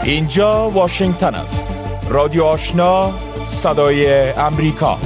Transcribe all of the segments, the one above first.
اینجا واشنگتن است. رادیو آشنا، صدای امریکا.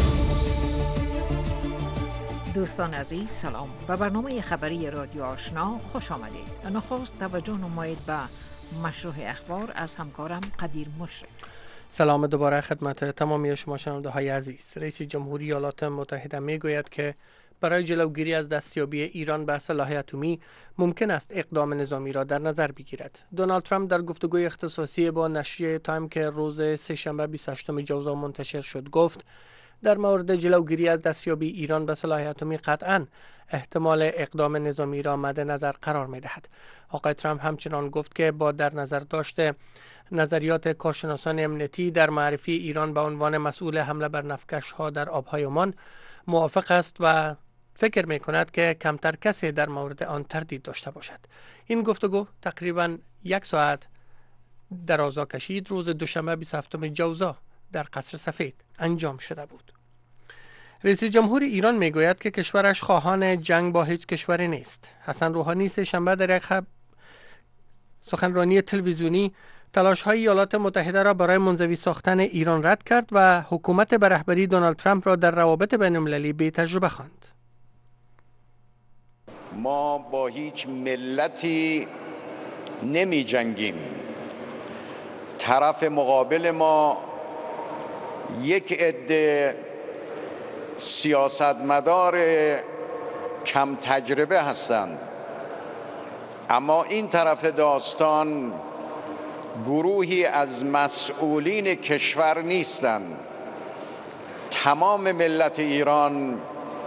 دوستان عزیز سلام. به برنامه خبری رادیو آشنا خوش آمدید. نخست توجه نمایید به مشروع اخبار از همکارم قدیر مشرف. سلام دوباره خدمت تمامی شما شنونده های عزیز. رئیس جمهوری ایالات متحده می گوید که برای جلوگیری از دستیابی ایران به سلاح اتمی ممکن است اقدام نظامی را در نظر بگیرد. دونالد ترامپ در گفتگوی اختصاصی با نشریه تایم که روز سه‌شنبه 28 ژوئن منتشر شد گفت در مورد جلوگیری از دستیابی ایران به سلاح اتمی قطعاً احتمال اقدام نظامی را مد نظر قرار می دهد. آقای ترامپ همچنان گفت که با در نظر داشته نظریات کارشناسان امنیتی در معرفی ایران به عنوان مسئول حمله بر نفتکش ها در آبهای عمان موافق است و فکر می کند که کمتر کسی در مورد آن تردید داشته باشد. این گفتگو تقریباً یک ساعت درازا کشید. روز دوشنبه 27 ژوئن در قصر سفید انجام شده بود. رئیس جمهور ایران می گوید که کشورش خواهان جنگ با هیچ کشوری نیست. حسن روحانی سه‌شنبه در یک سخنرانی تلویزیونی تلاش‌های ایالات متحده را برای منزوی ساختن ایران رد کرد و حکومت به رهبری دونالد ترامپ را در روابط بین‌المللی بی تجربه خواند. ما با هیچ ملتی نمی جنگیم. طرف مقابل ما یک عده سیاستمدار کم تجربه هستند، اما این طرف داستان گروهی از مسئولین کشور نیستند. تمام ملت ایران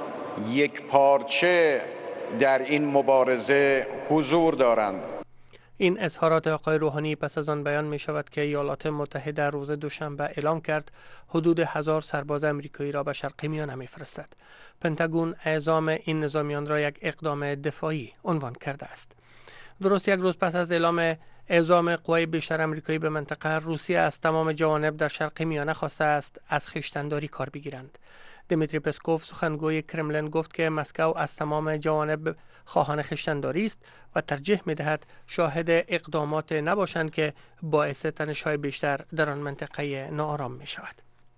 یک پارچه در این مبارزه حضور دارند. این اظهارات آقای روحانی پس از آن بیان می شود که ایالات متحده روز دوشنبه اعلام کرد حدود 1000 سرباز امریکایی را به شرق میانه می فرستد. پنتاگون اعزام این نظامیان را یک اقدام دفاعی عنوان کرده است. درست یک روز پس از اعلام اعزام قوای بیشتر امریکایی به منطقه، روسیه از تمام جوانب در شرق میانه خواسته است از خویشتن‌داری کار بگیرند. دیمیتری پسکوف سخنگوی کرملین گفت که مسکو از تمام جوانب خواهان خویشتن‌داری است و ترجیح می‌دهد شاهد اقدامات نباشند که باعث تنش‌های بیشتر در آن منطقه ناآرام می‌شود.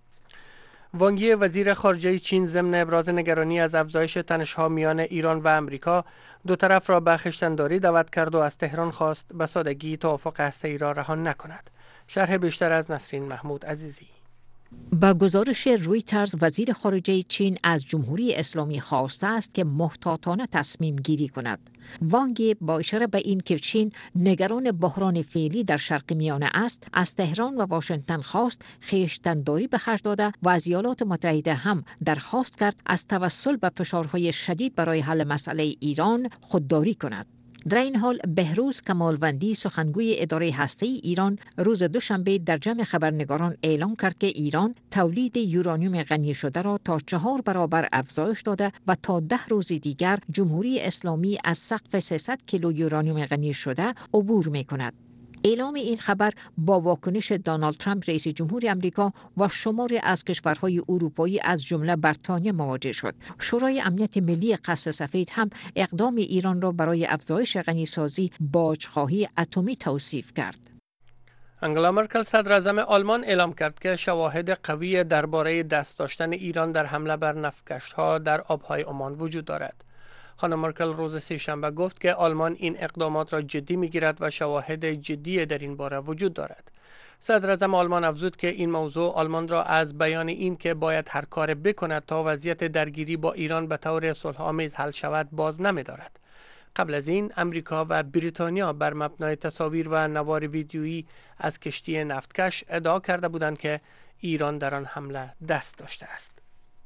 وانگ یی وزیر خارجه چین ضمن ابراز نگرانی از افزایش تنش‌ها میان ایران و امریکا دو طرف را به خویشتن‌داری دعوت کرد و از تهران خواست به سادگی توافق هسته‌ای را رها نکند. شرح بیشتر از نسرین محمود عزیزی. با گزارش رویترز، وزیر خارجه چین از جمهوری اسلامی خواسته است که محتاطانه تصمیم گیری کند. وانگ یی با اشاره به این که چین نگران بحران فعلی در شرق میانه است، از تهران و واشنگتن خواست خویشتن‌داری به خرج داده و از ایالات متحده هم درخواست کرد از توسل به فشارهای شدید برای حل مسئله ایران خودداری کند. در این حال بهروز کمالوندی سخنگوی اداره هسته‌ای ایران روز دوشنبه در جمع خبرنگاران اعلام کرد که ایران تولید یورانیوم غنی شده را تا 4 برابر افزایش داده و تا 10 روز دیگر جمهوری اسلامی از سقف 300 کیلو یورانیوم غنی شده عبور می‌کند. اعلام این خبر با واکنش دونالد ترامپ رئیس جمهور آمریکا و شماری از کشورهای اروپایی از جمله بریتانیا مواجه شد. شورای امنیت ملی قصر سفید هم اقدام ایران را برای افزایش غنیسازی باج‌خواهی اتمی توصیف کرد. انگلا مرکل صدر اعظم آلمان اعلام کرد که شواهد قوی درباره دست داشتن ایران در حمله بر نفتکش‌ها در آبهای عمان وجود دارد. خانم مرکل روز سه‌شنبه گفت که آلمان این اقدامات را جدی می‌گیرد و شواهد جدی در این باره وجود دارد. صدر اعظم آلمان افزود که این موضوع آلمان را از بیان این که باید هر کار بکند تا وضعیت درگیری با ایران به طور صلح‌آمیز حل شود باز نمی‌دارد. قبل از این امریکا و بریتانیا بر مبنای تصاویر و نوار ویدیویی از کشتی نفتکش ادعا کرده بودند که ایران در آن حمله دست داشته است.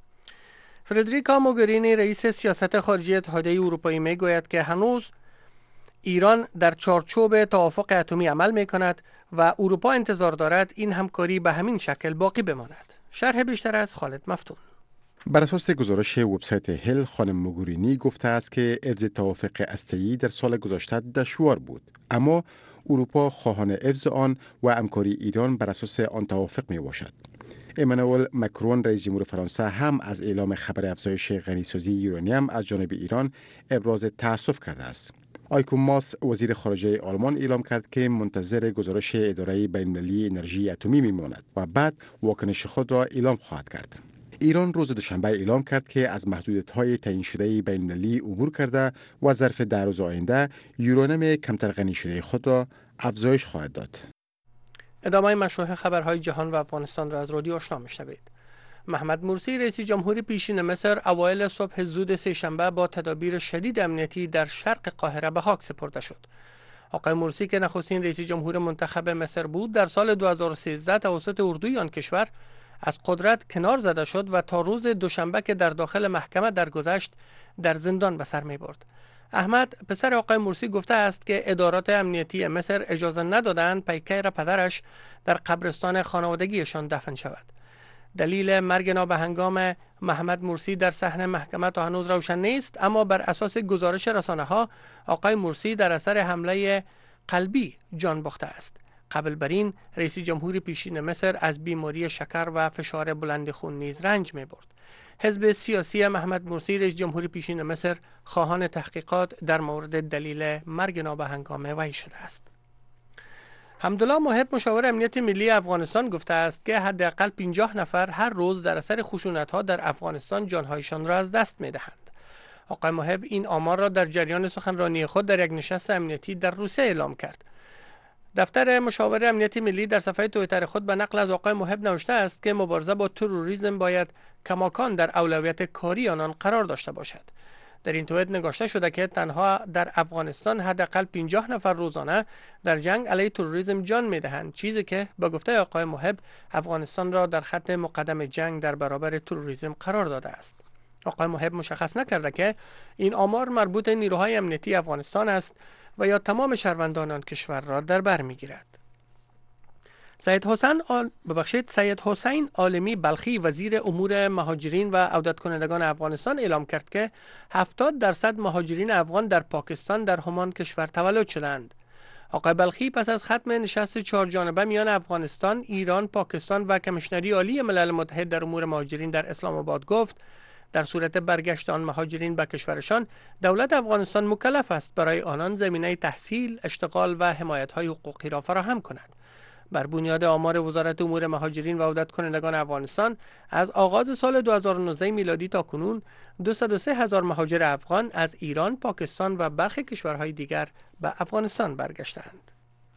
فردریکا موگرینی رئیس سیاست خارجی اتحادیه اروپایی میگوید که هنوز ایران در چارچوب توافق اتمی عمل میکند و اروپا انتظار دارد این همکاری به همین شکل باقی بماند. شرح بیشتر از خالد مفتون. بر اساس گزارش وبسایت هل، خانم موگرینی گفته است که حفظ توافق هسته‌ای در سال گذشته دشوار بود، اما اروپا خواهان حفظ آن و همکاری ایران بر اساس آن توافق می باشد. امانوئل مکرون رئیس جمهور فرانسه هم از اعلام خبر افزایش غنیسازی یورانیم از جانب ایران ابراز تأسف کرده است. هایکو ماس وزیر خارجه آلمان اعلام کرد که منتظر گزارش اداره بین‌المللی انرژی اتمی میماند و بعد واکنش خود را اعلام خواهد کرد. ایران روز دوشنبه اعلام کرد که از محدودیت‌های تعیین شده بین‌المللی عبور کرده و ظرف 10 روز آینده یورانیم کمتر غنی شده خود را افزایش خواهد داد. ادامه مشروع خبرهای جهان و افغانستان را از رادیو آشنا میشنوید. محمد مرسی رئیس جمهور پیشین مصر اوایل صبح زود سه‌شنبه با تدابیر شدید امنیتی در شرق قاهره به خاک سپرده شد. آقای مرسی که نخستین رئیس جمهور منتخب مصر بود در سال 2013 توسط اردوی آن کشور از قدرت کنار زده شد و تا روز دوشنبه که در داخل محکمه درگذشت در زندان به سر می برد. احمد پسر آقای مرسی گفته است که ادارات امنیتی مصر اجازه ندادند پیکر پدرش در قبرستان خانوادگیشان دفن شود. دلیل مرگ نابهنگام محمد مرسی در صحن محکمه تا هنوز روشن نیست، اما بر اساس گزارش رسانه‌ها آقای مرسی در اثر حمله قلبی جان باخته است. قبل بر این رئیس جمهور پیشین مصر از بیماری شکر و فشار بلند خون نیز رنج می برد. حزب سیاسی محمد مرسی رئیس جمهور پیشین مصر خواهان تحقیقات در مورد دلیل مرگ نابهنگام وی شده است. حمدالله محب مشاور امنیت ملی افغانستان گفته است که حداقل 50 نفر هر روز در اثر خشونت‌ها در افغانستان جانهایشان را از دست می‌دهند. آقای محب این آمار را در جریان سخنرانی خود در یک نشست امنیتی در روسیه اعلام کرد. دفتر مشاور امنیت ملی در صفحه توییتر خود به نقل از آقای محب نوشته است که مبارزه با تروریسم باید کماکان در اولویت کاری آنان قرار داشته باشد. در این توییت نگاشته شده که تنها در افغانستان حداقل 50 نفر روزانه در جنگ علیه تروریسم جان می‌دهند، چیزی که با گفته آقای محب افغانستان را در خط مقدم جنگ در برابر تروریسم قرار داده است. آقای محب مشخص نکرده که این آمار مربوط نیروهای امنیتی افغانستان است و یا تمام شهروندان آن کشور را در بر می‌گیرد. سید حسین عالمی بلخی وزیر امور مهاجرین و عودت کنندگان افغانستان اعلام کرد که 70% مهاجرین افغان در پاکستان در همان کشور تولد شدند. آقای بلخی پس از ختم نشست 4 جانبه میان افغانستان، ایران، پاکستان و کمیشنری عالی ملل متحد در امور مهاجرین در اسلام آباد گفت در صورت برگشت آن مهاجرین به کشورشان، دولت افغانستان مکلف است برای آنان زمینه تحصیل، اشتغال و حمایت‌های حقوقی را فراهم کند. بر بنیاد آمار وزارت امور مهاجرین و عودت کنندگان افغانستان از آغاز سال 2019 میلادی تا کنون 203,000 مهاجر افغان از ایران، پاکستان و برخی کشورهای دیگر به افغانستان برگشتند.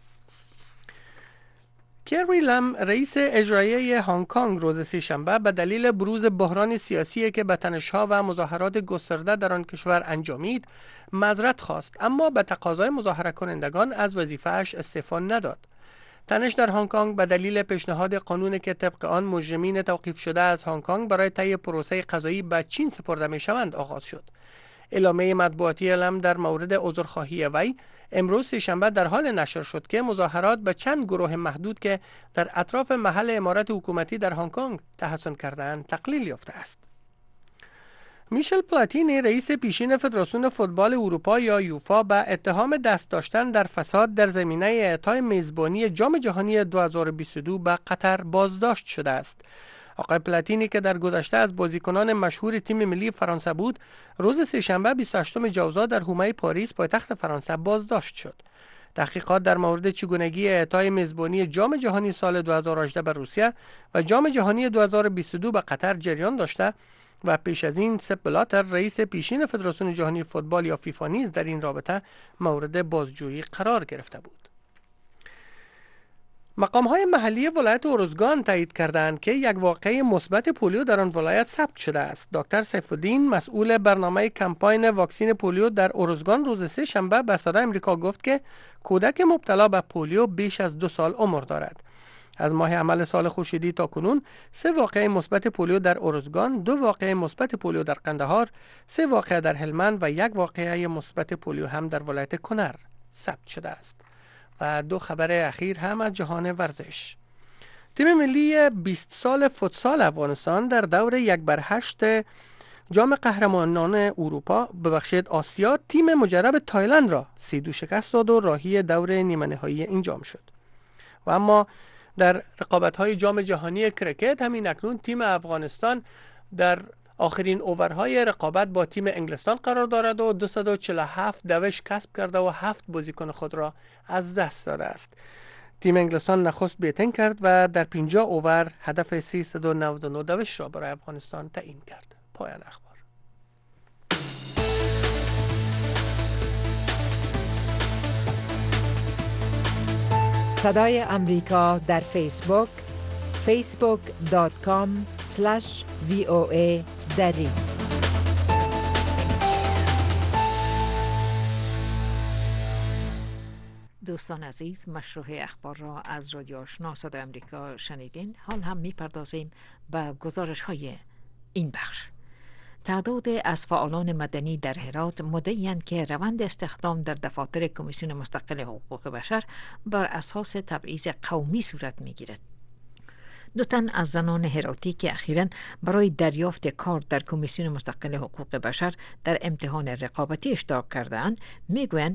کری لم رئیس اجرایی هنگ کنگ روز سه‌شنبه به دلیل بروز بحران سیاسی که به تنش‌ها و مظاهرات گسترده در آن کشور انجامید معذرت خواست، اما به تقاضای مظاهره کنندگان از وظیفه‌اش استعفا نداد. تنش در هنگ کنگ به دلیل پیشنهاد قانونی که طبق آن مجرمین توقیف شده از هنگ کنگ برای طی پروسه قضایی به چین سپرده می‌شوند آغاز شد. اعلامیه مطبوعاتی لم در مورد عذرخواهی وی امروز سه‌شنبه در حال نشر شد که مظاهرات به چند گروه محدود که در اطراف محل عمارت حکومتی در هنگ کنگ تحسن کردند تقلیل یافته است. میشل پلاتینی رئیس پیشین فدراسیون فوتبال اروپا یا یوفا به اتهام دست داشتن در فساد در زمینه اعطای میزبانی جام جهانی 2022 به قطر بازداشت شده است. آقای پلاتینی که در گذشته از بازیکنان مشهور تیم ملی فرانسه بود، روز سه‌شنبه 28 جوزا در حومه پاریس پایتخت فرانسه بازداشت شد. تحقیقات در مورد چگونگی اعطای میزبانی جام جهانی سال 2018 به روسیه و جام جهانی 2022 به قطر جریان داشته و پیش از این سپ بلاتر رئیس پیشین فدراسیون جهانی فوتبال یا فیفا نیز در این رابطه مورد بازجویی قرار گرفته بود. مقام‌های محلی ولایت اروزگان تایید کردند که یک واقعه مثبت پولیو در آن ولایت ثبت شده است. دکتر سیف الدین مسئول برنامه کمپاین واکسن پولیو در اروزگان روز سه‌شنبه به صدای آمریکا گفت که کودک مبتلا به پولیو بیش از 2 سال عمر دارد. از ماه عمل سال خورشیدی تا کنون 3 واقعه مثبت پولیو در اروزگان، 2 واقعه مثبت پولیو در قندهار، 3 واقعه در هلمند و 1 واقعه مثبت پولیو هم در ولایت کنر ثبت شده است. و 2 خبر اخیر هم از جهان ورزش. تیم ملی 20 سال فوتسال افغانستان در دور 1/8 جام قهرمانان اروپا آسیا تیم مجرب تایلند را 3-2 شکست داد و راهی دور نیمه نهایی این جام شد. و اما در رقابت‌های جام جهانی کرکت همین اکنون تیم افغانستان در آخرین اوورهای رقابت با تیم انگلستان قرار دارد و 247 دوش کسب کرده و 7 بازیکن خود را از دست داده است. تیم انگلستان نخست بیتن کرد و در 50 اوور هدف 399 دوش را برای افغانستان تعیین کرد. پایان اخبار. صدای امریکا در فیسبوک facebook.com/VOA دری. دوستان عزیز، مشروع اخبار را از رادیو آشنا صدای امریکا شنیدین. حال هم میپردازیم به گزارش های این بخش. تعداد از فعالان مدنی در هرات مدعی‌اند که روند استخدام در دفاتر کمیسیون مستقل حقوق بشر بر اساس تبعیض قومی صورت می‌گیرد. دو تن از زنان هراتی که اخیراً برای دریافت کار در کمیسیون مستقل حقوق بشر در امتحان رقابتی اشتراک کرده‌اند میگویند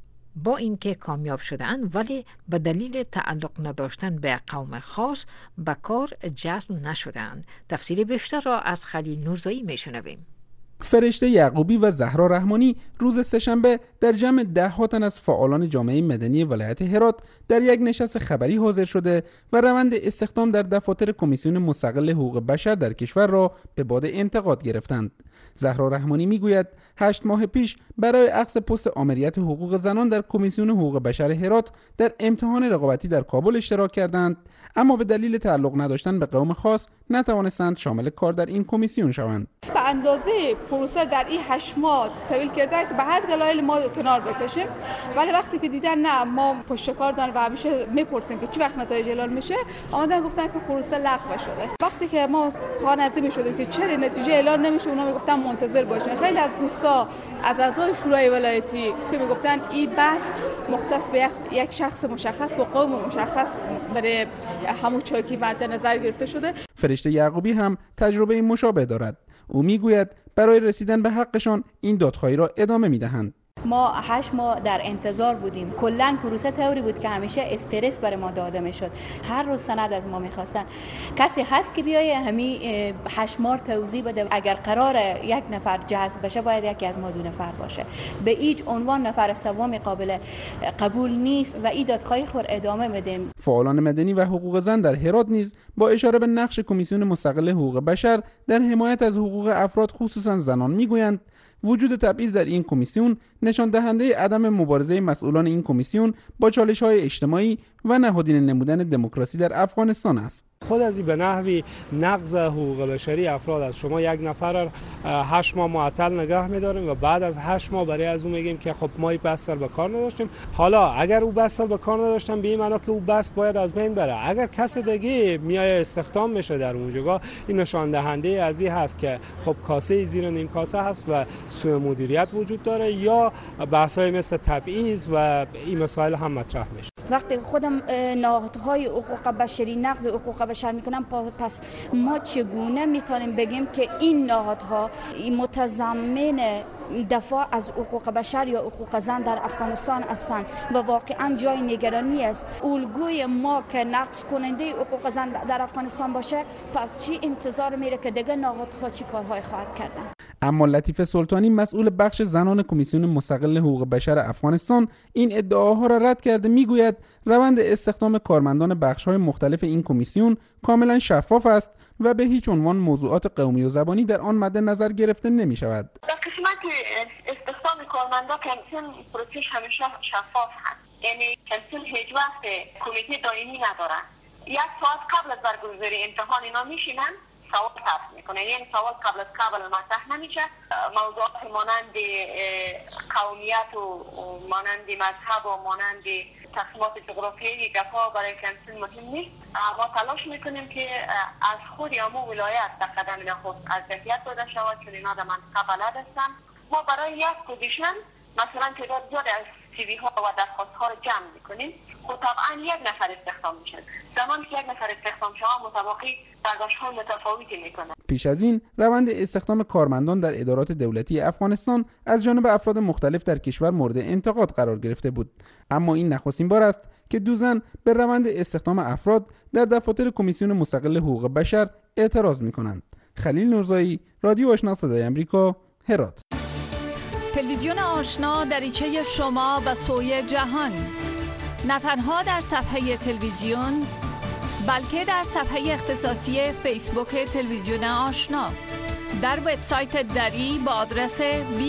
با اینکه کامیاب شده‌اند ولی به دلیل تعلق نداشتن به قوم خاص به کار جذب نشده‌اند. تفصیل بیشتر را از خلیل نورزایی میشنویم. فرشته یعقوبی و زهرا رحمانی روز سه‌شنبه در جمع 10 تن از فعالان جامعه مدنی ولایت هرات در یک نشست خبری حاضر شده و روند استخدام در دفاتر کمیسیون مستقل حقوق بشر در کشور را به باد انتقاد گرفتند. زهرا رحمانی میگوید 8 ماه پیش برای اخذ پست آمریت حقوق زنان در کمیسیون حقوق بشر هرات در امتحان رقابتی در کابل اشتراک کردند، اما به دلیل تعلق نداشتن به قوم خاص نتوانستند شامل کار در این کمیسیون شوند. به اندازه پروسه در این 8 ماه طویل کرده که به هر دلایل ما کنار بکشیم، ولی وقتی که دیدن نه ما پشت کار داریم و همیشه میپرسیم که چی وقت نتایج اعلام میشه، آمدن گفتن که پروسه لغو شده. وقتی که ما خواننده شدیم که چرا نتیجه اعلام نمیشه، اونا میگفتن منتظر باشین. خیلی از دوستا از اعضای شورای ولایتی که میگفتن این بحث مختص به یک شخص مشخص با قوم مشخص برای همون چاکی مد نظر گرفته شده. فرشته یعقوبی هم تجربه مشابه دارد. او میگوید برای رسیدن به حقشان این دادخواهی را ادامه میدهند. ما 8 ماه در انتظار بودیم. کلا پروسه طوری بود که همیشه استرس برای ما داده میشد. هر روز سند از ما میخواستن. کسی هست که بیایه همین 8 ماه توضیح بده اگر قرار یک نفر جذب بشه باید یکی از ما 2 نفر باشه. به هیچ عنوان نفر سوم قابل قبول نیست و این دادخواهی خود ادامه میدیم. فعالان مدنی و حقوق زن در هرات نیز با اشاره به نقش کمیسیون مستقل حقوق بشر در حمایت از حقوق افراد خصوصا زنان میگویند وجود تبعیض در این کمیسیون نشان دهنده عدم مبارزه مسئولان این کمیسیون با چالش‌های اجتماعی و نهادینه نمودن دموکراسی در افغانستان است. خود از به نحوی نقض حقوق بشری افراد است. شما یک نفر 8 ماه معطل نگه می‌داریم و بعد از 8 ماه برای از اون میگیم که خب ما بس سال به کار نداشتیم. حالا اگر او بس سال به کار نداشتن به این معنی که او بس باید از بین بره. اگر کس دیگه میای استخدام میشه در اونجا، این نشان دهنده از این هست که خب کاسه زیر نیم کاسه هست و سوء مدیریت وجود داره یا بحث‌های مثل تبعیض و این مسائل هم مطرح میشه. وقتی خودم نهادهای حقوق بشری نقض حقوق بشر میکنم، پس ما چگونه میتونیم بگیم که این نهادها متضمن دفاع از حقوق بشر یا حقوق زن در افغانستان هستند و واقعا جای نگرانی است. الگوی ما که نقض کننده حقوق زن در افغانستان باشه، پس چی انتظار میره که دیگه نهادها چی کارهای خواهد کردن؟ اما لطیفه سلطانی مسئول بخش زنان کمیسیون مستقل حقوق بشر افغانستان این ادعاها را رد کرده. میگوید روند استخدام کارمندان بخش‌های مختلف این کمیسیون کاملا شفاف است و به هیچ عنوان موضوعات قومی و زبانی در آن مد نظر گرفته نمی شود. در قسمت استخدام کارمندان کمیسیون پروسش همیشه شفاف هست. یعنی کمیسیون هیچ وقت کمیته دائمی ندارن. 1 ساعت قبل از برگزاری امتحان اینا میشینن سوال طرح میکنه. یعنی سوال قبل از قبل مطرح نمیشه. موضوعات مانند قومیت و مانند مذهب و مانند تقسیمات جغرافیایی گپا برای کمیسیون مهم نیست. ما تلاش میکنیم که از خود همون ولایت در قدم خود از ذاتیت داده شود چون اینا در منطقه بلد هستن. ما برای یک پوزیشن مثلا تعداد زیادی از CV ها و درخواست ها رو جمع میکنیم. خب طبعا 1 نفر استخدام میشن. زمانی که 1 نفر استخدام شود متوقعی برداشت های متفاوتی میکنن. پیش از این روند استخدام کارمندان در ادارات دولتی افغانستان از جانب افراد مختلف در کشور مورد انتقاد قرار گرفته بود، اما این نخستین بار است که 2 زن به روند استخدام افراد در دفاتر کمیسیون مستقل حقوق بشر اعتراض میکنند. خلیل نورزایی، رادیو آشنا صدای امریکا، هرات. تلویزیون آشنا دریچه شما و سوی جهان، نه تنها در صفحه تلویزیون بلکه در صفحه اختصاصی فیسبوک تلویزیون آشنا، در وبسایت دری با آدرس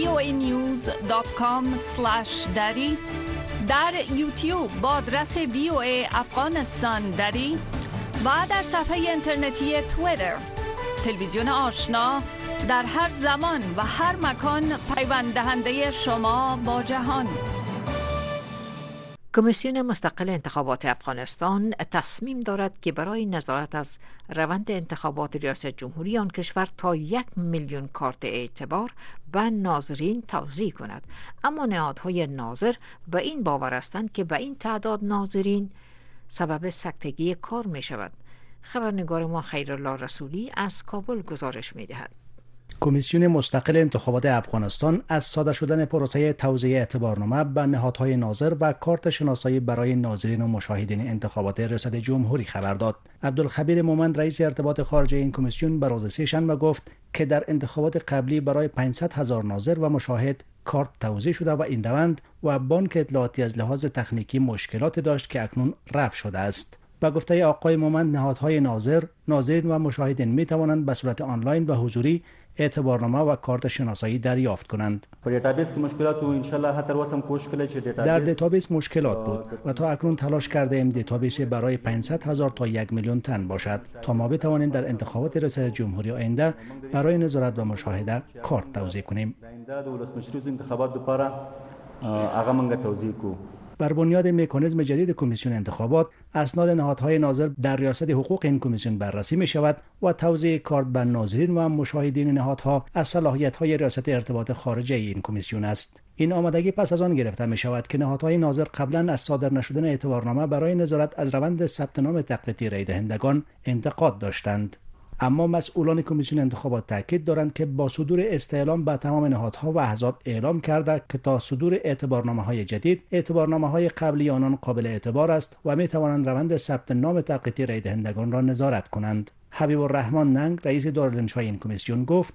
voanews.com/dari، در یوتیوب با آدرس VOA افغانستان دری و در صفحه اینترنتی توییتر. تلویزیون آشنا در هر زمان و هر مکان پیوند دهنده شما با جهان. کمیسیون مستقل انتخابات افغانستان تصمیم دارد که برای نظارت از روند انتخابات ریاست جمهوری آن کشور تا 1,000,000 کارت اعتبار به ناظرین توزیع کند، اما نهادهای ناظر به این باور هستند که به این تعداد ناظرین سبب سکتگی کار می شود. خبرنگار ما خیرالله رسولی از کابل گزارش می دهد. کمیسیون مستقل انتخابات افغانستان از ساده شدن پروسه توزیع اعتبارنامه به نهادهای ناظر و کارت شناسایی برای ناظرین و مشاهدین انتخابات ریاست جمهوری خبر داد. عبدالخبیر مومند رئیس ارتباط خارجه این کمیسیون به روز سه‌شنبه گفت که در انتخابات قبلی برای 500,000 ناظر و مشاهد کارت توزیع شده و این روند و بانک اطلاعاتی از لحاظ تکنیکی مشکلات داشت که اکنون رفع شده است. با گفته آقای مومند، نهادهای ناظر، ناظرین و مشاهدین می توانند به صورت آنلاین و حضوری اعتبارنامه و کارت شناسایی دریافت کنند. در دیتابیس مشکلات بود و تا اکنون تلاش کرده ایم دیتابیس برای 500,000 تا 1,000,000 تن باشد تا ما بتوانیم در انتخابات ریاست جمهوری آینده برای نظارت و مشاهده کارت توزیع کنیم. بر بنیاد مکانیزم جدید کمیسیون انتخابات، اسناد نهادهای ناظر در ریاست حقوق این کمیسیون بررسی می شود و توزیع کارت به ناظرین و مشاهدین نهادها از صلاحیت‌های ریاست ارتباط خارجه این کمیسیون است. این آمادگی پس از آن گرفته می شود که نهادهای ناظر قبلا از صادر نشدن اعتبارنامه برای نظارت از روند ثبت نام تقلید رای دهندگان انتقاد داشتند. اما مسئولان کمیسیون انتخابات تاکید دارند که با صدور استعلام به تمام نهادها و احزاب اعلام کرده که تا صدور اعتبارنامه‌های جدید، اعتبارنامه‌های قبلی آنان قابل اعتبار است و می توانند روند ثبت نام تقلید رای دهندگان را نظارت کنند. حبیب الرحمن ننگ رئیس دارالانشای این کمیسیون گفت: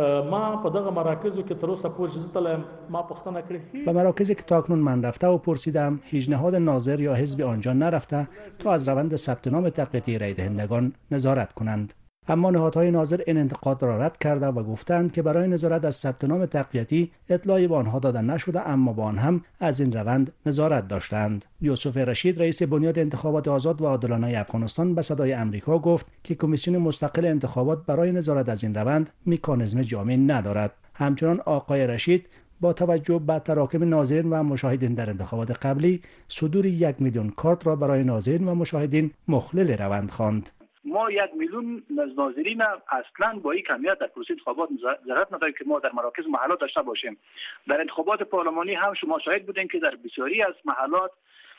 ما په دغه مراکزو کې تر اوسه پورې زتل ما پوښتنه کړې به مراکزی که تا اکنون من رفته و پرسیدم، هیچ نهاد ناظر یا حزب آنجا نرفته تا از روند ثبت نام تقلید رای دهندگان نظارت کنند. اما نهادهای ناظر این انتقاد را رد کرده و گفتند که برای نظارت از ثبت نام تقویتی اطلاعی به آنها داده نشده، اما با آن هم از این روند نظارت داشتند. یوسف رشید رئیس بنیاد انتخابات آزاد و عادلانه افغانستان به صدای امریکا گفت که کمیسیون مستقل انتخابات برای نظارت از این روند مکانیزم جامع ندارد. همچنان آقای رشید با توجه به تراکم ناظرین و مشاهدین در انتخابات قبلی، صدور 1,000,000 کارت را برای ناظرین و مشاهدین مخلل روند خواند. ما 1,000,000 ناظرین اصلا با این کمیت در پروسه انتخابات نظارت نداریم که ما در مراکز محلات داشته باشیم. در انتخابات پارلمانی هم شما شاهد بودین که در بسیاری از محلات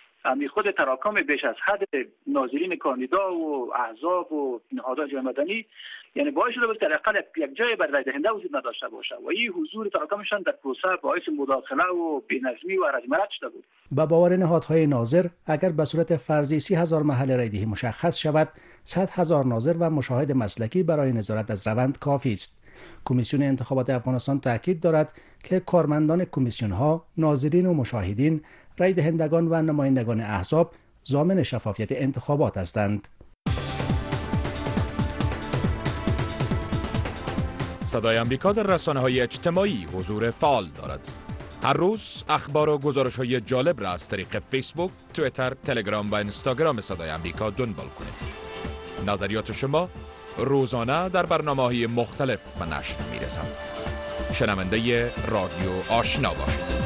خود تراکم بیش از حد ناظرین کاندیدا و احزاب و نهادهای جامعه مدنی یعنی باعث شده بود که حداقل یک جای برای رای دهنده وجود نداشته باشه و این حضور تراکمشان در پروسه باعث مداخله و بی‌نظمی و رزمرت شده بود. با باور نهادهای ناظر، اگر به صورت فرضی 30,000 محل رایدهی مشخص شود، 100,000 ناظر و مشاهد مسلکی برای نظارت از روند کافی است. کمیسیون انتخابات افغانستان تاکید دارد که کارمندان کمیسیون ها، ناظرین و مشاهدین، رای دهندگان و نمایندگان احزاب ضامن شفافیت انتخابات هستند. صدای آمریکا در رسانه‌های اجتماعی حضور فعال دارد. هر روز اخبار و گزارش‌های جالب را از طریق فیسبوک، توییتر، تلگرام و اینستاگرام صدای آمریکا دنبال کنید. نظریات شما روزانه در برنامه‌های مختلف به نشر می‌رسند. شنونده رادیو آشنا باشید.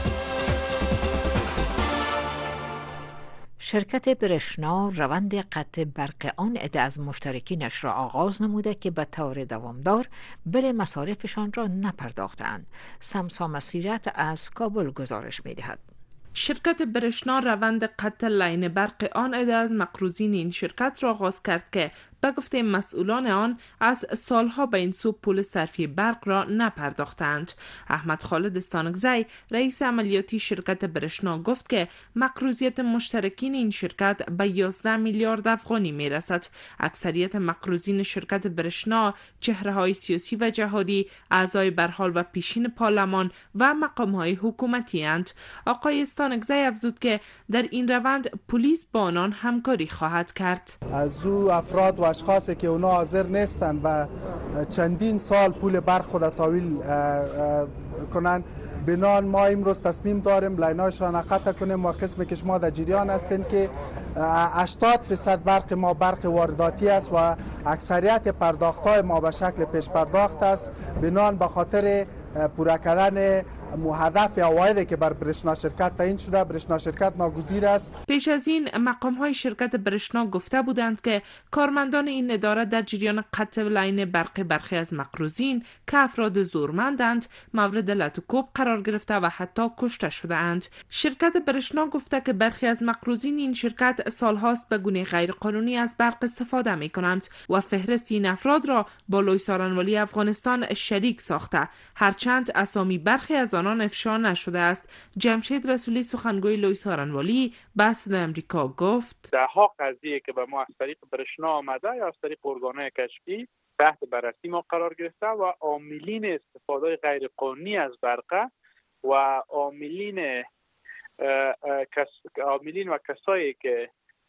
شرکت برشنا روند قطع برق آن عده از مشترکینش را آغاز نموده که به طور دوامدار بر مصارفشان را نپرداختند. سمسا مسیرت از کابل گزارش می‌دهد. شرکت برشنا روند قطع لاین برق آن عده از مقروضین این شرکت را آغاز کرد که به گفته مسئولان آن از سالها به این سو پول صرفی برق را نپرداختند. احمد خالد استانکزی رئیس عملیاتی شرکت برشنا گفت که مقروضیت مشترکین این شرکت به 11 میلیارد افغانی میرسد. اکثریت مقروضین شرکت برشنا چهره‌های سیاسی و جهادی، اعضای برحال و پیشین پارلمان و مقام‌های حکومتی اند. آقای استانکزی افزود که در این روند پلیس با آنان همکاری خواهد کرد. از او افراد و اشخاصی که اونا حاضر نیستند و چندین سال پول برق خود تحویل کنند، بنان ما امروز تصمیم داریم لایناشان قطع کنیم و قسمی که شما در جریان هستین که 80% برق ما برق وارداتی است و اکثریت پرداخت‌های ما به شکل پیش پرداخت است. بنان به خاطر پورا کردن هدف عوایدی که بر برشنا شرکت تعیین شده، برشنا شرکت ناگزیر است. پیش از این مقام‌های شرکت برشنا گفته بودند که کارمندان این اداره در جریان قطع لاین برخی از مقروضین که افراد زورمندند مورد لط و کوب قرار گرفته و حتی کشته شده اند. شرکت برشنا گفته که برخی از مقروضین این شرکت سالهاست به گونه غیرقانونی از برق استفاده می‌کنند و فهرست این افراد را با لوی سارنوالی افغانستان شریک ساخته، هرچند اسامی برخی از آنان افشا نشده است. جمشید رسولی سخنگوی لوی سارنوالی به صدای آمریکا گفت: ده ها قضیه که به ما از طریق برشنا آمده یا از طریق ارگان‌های کشفی تحت بررسی ما قرار گرفته و عاملین استفاده غیر قانونی از برق و عاملین و کسایی که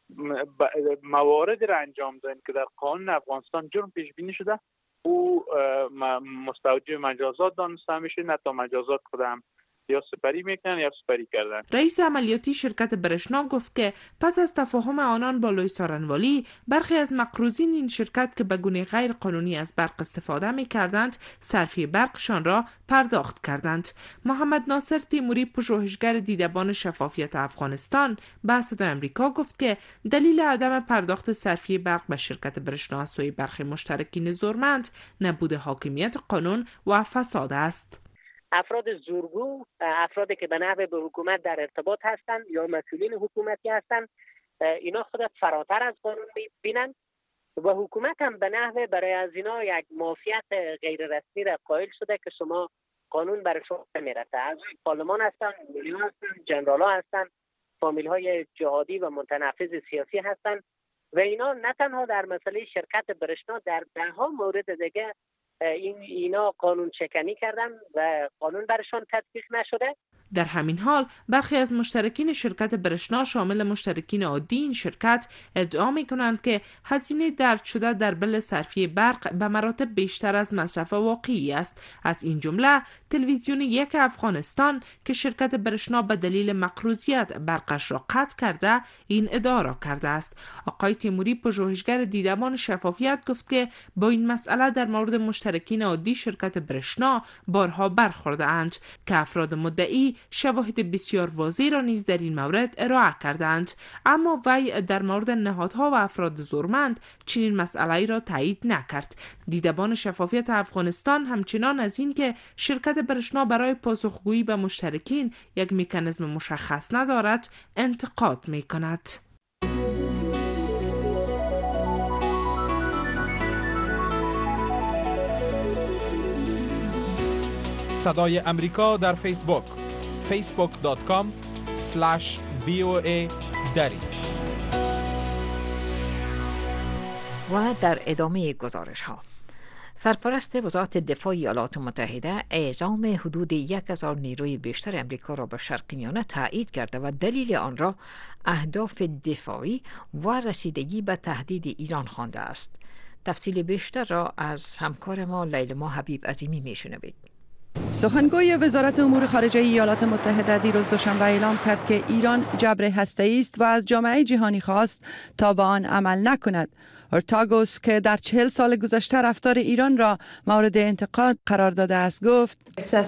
موارد را انجام دادن که در قانون افغانستان جرم پیش بینی شده او مستوجب مجازات دانسته میشه، نه تا مجازات خودم یا سپری میکنن یا سپری کردن. رئیس عملیاتی شرکت برشنا گفت که پس از تفاهم آنان با لوی سارنوالی برخی از مقروضین این شرکت که به گونه غیر قانونی از برق استفاده میکردند صرفی برقشان را پرداخت کردند. محمد ناصر تیموری پژوهشگر دیدبان شفافیت افغانستان به صدای آمریکا گفت که دلیل عدم پرداخت صرفی برق به شرکت برشنا از سوی برخی مشترکین زورمند نبود حاکمیت قانون و فساد است. افراد زورگو، افرادی که به نحو به حکومت در ارتباط هستند یا مسئولین حکومتی هستند، اینا خود فراتر از قانون می‌بینند و حکومت هم به نحو برای از اینا یک معافیت غیر رسمی را قائل شده که شما قانون برای شما نمیرسه. از پارلمان هستند، وزرا هستند، جنرالا هستند، فامیل‌های جهادی و متنفذ سیاسی هستند و اینا نه تنها در مسئله شرکت برشنا، در ده‌ها مورد دیگه اینا قانون شکنی کردن و قانون برشان تطبیق نشده. در همین حال برخی از مشترکین شرکت برشنا شامل مشترکین عادی این شرکت ادعا می‌کنند که هزینه درج شده در بل صرفی برق به مراتب بیشتر از مصرف واقعی است. از این جمله تلویزیون یک افغانستان که شرکت برشنا به دلیل مقروضیت برقش را قطع کرده این ادعا را کرده است. آقای تیموری پژوهشگر دیدبان شفافیت گفت که با این مسئله در مورد مشترکین عادی شرکت برشنا بارها برخورده اند که افراد مدعی شواهد بسیار واضح را نیز در این مورد ارائه کردند، اما وی در مورد نهادها و افراد زورمند چنین مسئله را تایید نکرد. دیدبان شفافیت افغانستان همچنان از این که شرکت برشنا برای پاسخگویی به مشترکین یک مکانیزم مشخص ندارد انتقاد می‌کند. صدای امریکا در فیسبوک facebook.com/VOA دری. و در ادامه گزارش ها، سرپرست وزارت دفاع ایالات متحده اعزام حدود 1000 نیروی بیشتر امریکا را به شرق میانه تایید کرده و دلیل آن را اهداف دفاعی و رسیدگی به تهدید ایران خوانده است. تفصیل بیشتر را از همکار ما لیلما حبیب عظیمی میشنوید. سخنگوی وزارت امور خارجه ایالات متحده دیروز دوشنبه اعلام کرد که ایران جبر هسته‌ای است و از جامعه جهانی خواست تا به آن عمل نکند. اورتاگوس که در 40 سال گذشته رفتار ایران را مورد انتقاد قرار داده است گفت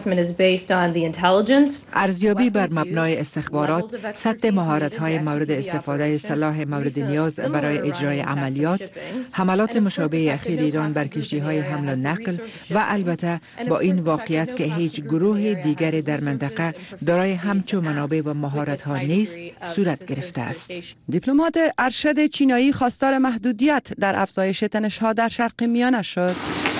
ارزیابی بر مبنای استخبارات، سطح مهارت‌های مورد استفاده سلاح مورد نیاز برای اجرای عملیات، حملات مشابه اخیر ایران بر کشتی‌های حمل و نقل و البته با این واقعیت که هیچ گروه دیگری در منطقه دارای همچون منابع و مهارت‌ها نیست صورت گرفته است. دیپلمات ارشد چینایی خواستار محدودیت در افزایش تنش‌ها در شرق میانه شد.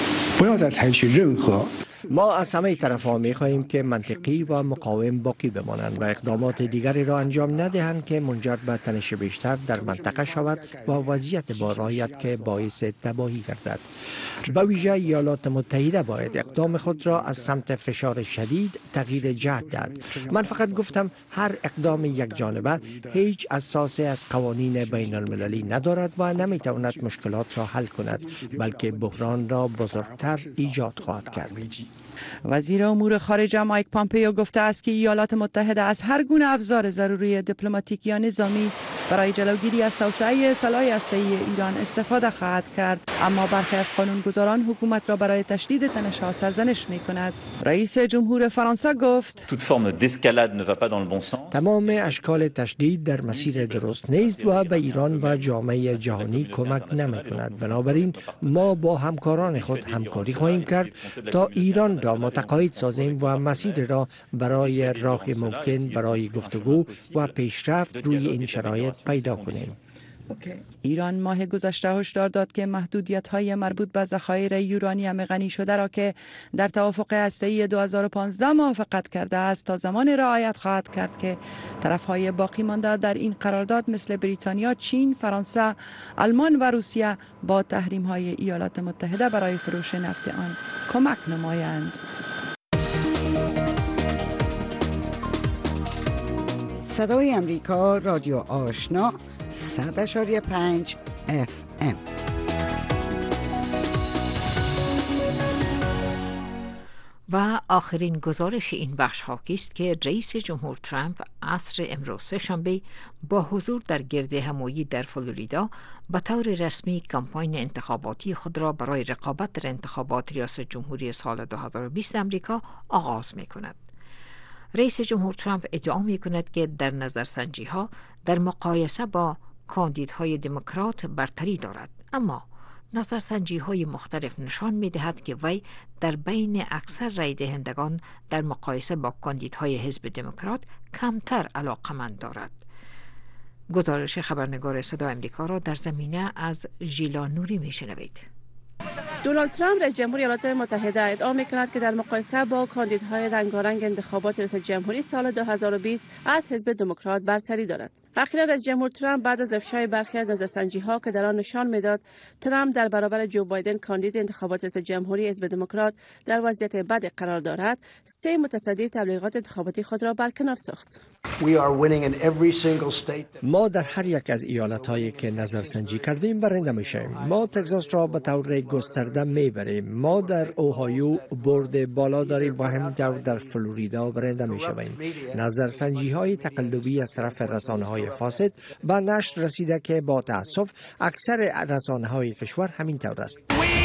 ما از همه طرف‌ها می‌خواهیم که منطقی و مقاوم باقی بمانند و اقدامات دیگری را انجام ندهند که منجر به تنش بیشتر در منطقه شود و وضعیت بارایت که باعث تباهی گردد. به ویژه ایالات متحده باید اقدام خود را از سمت فشار شدید تغییر جهت داد. من فقط گفتم هر اقدام یک جانبه هیچ اساسی از قوانین بین المللی ندارد و نمی‌تواند مشکلات را حل کند، بلکه بحران را بزرگتر ایجاد خواهد کرد. وزیر امور خارجه مایک پامپیو گفته است که ایالات متحده از هر گونه ابزار ضروری دیپلماتیک یا نظامی برای جلوگیری از توسعه سلاح هسته‌ای ایران استفاده خواهد کرد، اما برخی از قانونگذاران حکومت را برای تشدید تنش‌ها سرزنش می‌کند. رئیس جمهور فرانسه گفت تمام اشکال تشدید در مسیر درست نیست و به ایران و جامعه جهانی کمک نمی‌کند. بنابراین ما با همکاران خود همکاری خواهیم کرد تا ایران را متقاعد سازیم و مسیر را برای راه ممکن برای گفتگو و پیشرفت روی این شرایط پیدا کنیم. ایران ماه گذشته هشدار داد که محدودیت‌های مربوط به ذخایر یورانیم غنی شده را که در توافق هسته‌ای 2015 موافقت کرده است تا زمان رعایت خواهد کرد که طرف‌های باقی مانده در این قرارداد مثل بریتانیا، چین، فرانسه، آلمان و روسیه با تحریم‌های ایالات متحده برای فروش نفت آن کمک نمایند. صدای امریکا، رادیو آشنا، 100.5 FM. و آخرین گزارش این بخش حاکی است که رئیس جمهور ترامپ عصر امروز سه‌شنبه با حضور در گرد همایی در فلوریدا به طور رسمی کمپاین انتخاباتی خود را برای رقابت در انتخابات ریاست جمهوری سال 2020 امریکا آغاز می‌کند. رئیس جمهور ترامپ ادعا می‌کند که در نظرسنجی‌ها در مقایسه با کاندیدهای دموکرات برتری دارد، اما نظرسنجی‌های مختلف نشان می‌دهد که وی در بین اکثر رای دهندگان در مقایسه با کاندیدهای حزب دموکرات کمتر علاقه‌مند دارد. گزارش خبرنگار صدای آمریکا را در زمینه از ژیلا نوری می‌شنوید. دونالد ترامپ رئیس جمهور ایالات متحده ادعا می‌کند که در مقایسه با کاندیدهای رنگارنگ انتخابات ریاست جمهوری سال 2020 از حزب دموکرات برتری دارد. اخیراً رئیس جمهور ترامپ بعد از افشای برخی از نظرسنجی‌ها که در آن نشان می‌داد ترامپ در برابر جو بایدن کاندید انتخابات ریاست جمهوری حزب دموکرات در وضعیت بد قرار دارد، 3 متصدی تبلیغات انتخاباتی خود را برکنار ساخت. ما در هر یک از ایالت‌هایی که نظرسنجی کردیم برنده می‌شویم. ما تگزاس را به طور گسترده می‌بریم. ما در اوهایو برد بالا داریم و همینطور در فلوریدا برنده می‌شویم. نظرسنجی‌های تقلبی از طرف رسانه‌های فاسد به نشر رسیده که با تأسف اکثر رسانه‌های کشور همینطور است.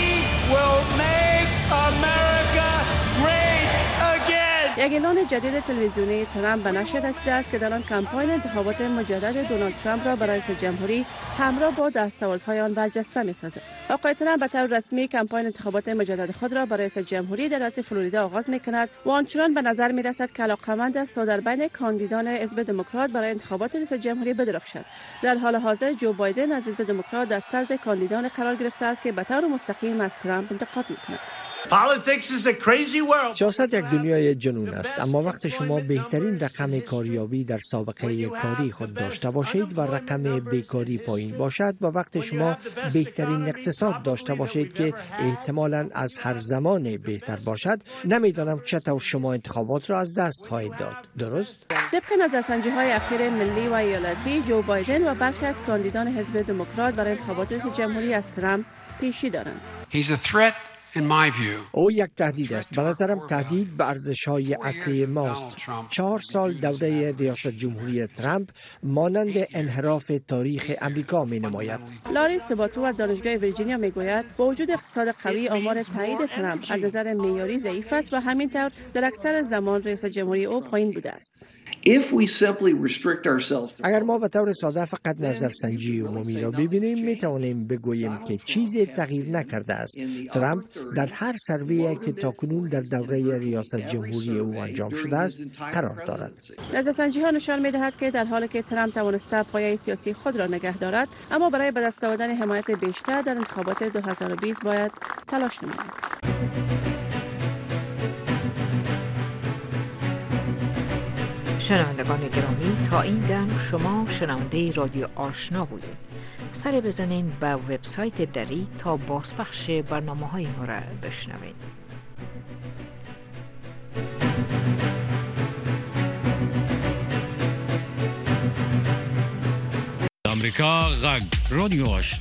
یک اعلان جدید تلویزیونی ترامپ به نشر رسیده است که در آن کمپاین انتخابات مجدد دونالد ترامپ را برای رئیس جمهوری همراه با دستاوردهای آن برجسته می‌سازد. آقای ترامپ به طور رسمی کمپاین انتخابات مجدد خود را برای رئیس جمهوری در ایالت فلوریدا آغاز می‌کند و آنچنان به نظر می‌رسد که علاقه‌مند است تا در بین کاندیدان حزب دموکرات برای انتخابات رئیس جمهوری بدرخشد. در حال حاضر جو بایدن از حزب دموکرات در صدر کاندیدان قرار گرفته است که به طور مستقیم از ترامپ انتقاد می‌کند. سیاست یک دنیای جنون است، اما وقت شما بهترین رقم کاریابی در سابقه کاری خود داشته باشید و رقم بیکاری پایین باشد و وقت شما بهترین اقتصاد داشته باشید که احتمالاً از هر زمان بهتر باشد، نمیدانم چطور شما انتخابات را از دست خواهید داد. درست؟ طبق نظرسنجی‌های اخیر ملی و ایالتی، جو بایدن و برخی از کاندیدان حزب دموکرات برای انتخابات رئیس جمهوری از ترامپ پیشی دارند. او یک تهدید است. به نظرم تهدید به ارزش‌های اصلی ماست. 4 سال دوره ریاست جمهوری ترامپ مانند انحراف تاریخ امریکا می‌نماید. لاری سباتو از دانشگاه ویرجینیا میگوید با وجود اقتصاد قوی، آمار تایید ترامپ از نظر معیاری ضعیف است و همینطور در اکثر زمان رئیس جمهوری او پایین بوده است. اگر ما به طور ساده فقط نظرسنجی عمومی را ببینیم، می توانیم بگوییم که چیزی تغییر نکرده است. ترامپ در هر سروی که تاکنون در دوره ریاست جمهوری او انجام شده است قرار دارد. نظرسنجی ها نشان می دهد که در حالی که ترامپ توانسته پایه سیاسی خود را نگه دارد، اما برای به دست آوردن حمایت بیشتر در انتخابات 2020 باید تلاش نماید. شنوندگان گرامی، تا این دم شما شنونده رادیو آشنا بودید. سر بزنین به وبسایت دری تا بازپخش برنامه‌های ما را بشنوید. امریکا غږ رادیو آشنا